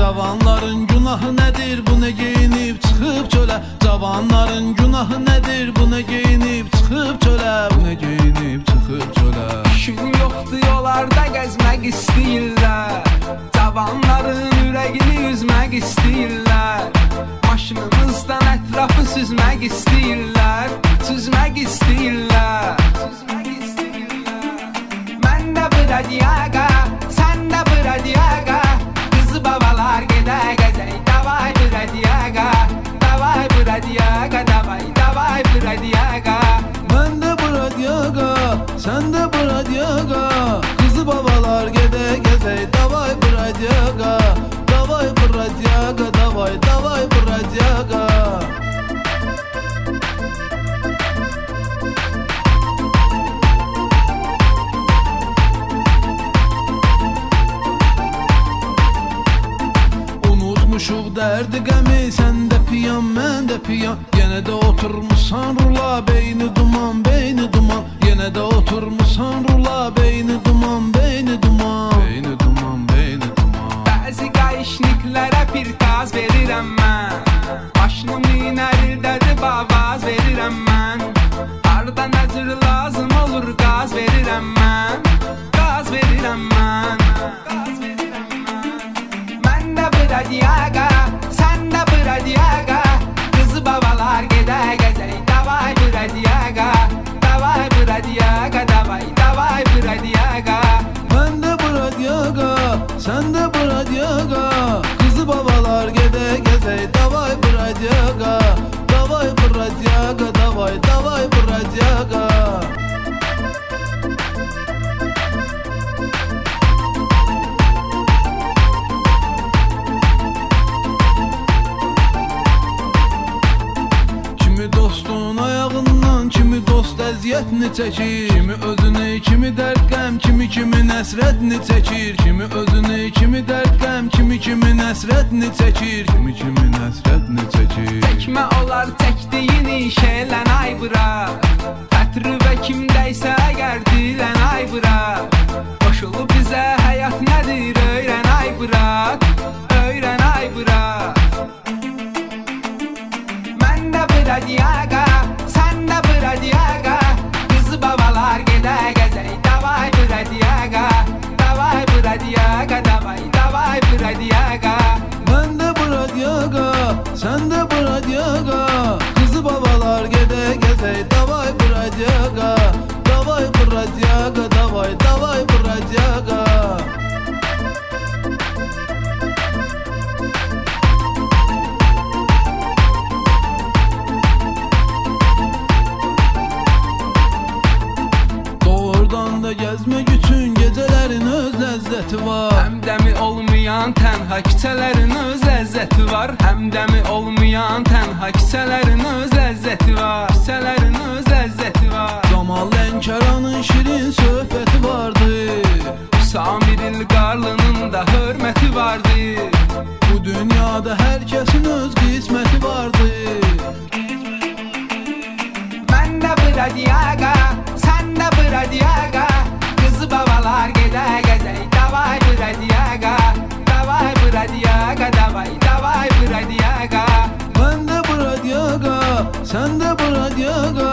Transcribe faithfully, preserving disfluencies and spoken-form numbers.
Cavanların günahı nedir, bu ne giyinip çıkıp çöle? Cavanların günahı nedir, bu ne giyinip çıkıp çöle? Bu ne giyinip çıkıp çöle? İşin yoxdur yollarda gəzmək istəyirlər, cavanların ürəyini üzmək istəyirlər, maşınımızdan ətrafı süzmək istəyirlər, süzmək istəyirlər. Mən də bradiyaga, sən də bradiyaga, qızı babalar gedə gəzək, davay bradiyaga, davay bradiyaga, davay, davay bradiyaga. Mən də bradiyaga, sən də bradiyaga, qızı babalar gedə gəzək, davay bradiyaga, davay bradiyaga, davay, davay bradiyaga. Unutmuşuq dərdi qəmi, sən də piyan, mən də piyan. Yenə də oturmuşsan rula, beyni duman, beyni duman. Yenə də oturmuşsan rula, beyni duman, beyni duman. Beyni duman, beyni duman. Bəzi qayışniklərə bir qaz verirəm mən, başını minərildədir bavaz verirəm mən. Harda nəzir lazım olur qaz verirəm mən, qaz verirəm mən. Mən də bradiyaga, sən də bradiyaga, qızı babalar gedə gəzək, davay bradiyaga, davay bradiyaga, davay, davay bradiyaga. Mən də bradiyaga, sən də bradiyaga, qızı babalar gedə gəzək, davay bradiyaga, davay bradiyaga, davay, davay bradiyaga. Kimi dostun ayağından, kimi dost əziyyətini çəkir, kimi özünü, kimi dərd qəm, kimi kimi nəsrətini çəkir, kimi özünü, kimi dərd qəm, kimi kimi nəsrətini çəkir, kimi kimi nəsrətini çəkir. Çəkmə olar çəkdiyin iş elən ay bura, xətri və kimdəysə əgər dilən ay bura. Qoşulub bizə həyat nədir öyrən ay bura, öyrən ay bura. Mən də bradiyaga, sən də bradiyaga, qızı babalar gedə gəzək, davay bradiyaga, davay bradiyaga, davay, davay bradiyaga. Mən də bradiyaga, sən də bradiyaga, qızı babalar gedə gəzək, davay bradiyaga, davay bradiyaga, davay, davay bradiyaga. Doğrudan da gəzmək üçün gecələrin öz ləzzəti var. Həmdəmi olmayan tənha küçələrin öz ləzzəti var, həmdəmi olmayan tənha küçələrin öz ləzzəti var, küçələrin öz ləzzəti var. Camal Lənkəranın şirin söhbəti vardı, Samir İlqarlının da hörməti vardı. bu dünyada hər kəsin öz qisməti vardı. Mən də bradiyaga, sən də bradiyaga, qızı babalar gedə gəzək, davay bradiyaga, davay bradiyaga, davay, davay bradiyaga. Mən də bradiyaga, sən də bradiyaga,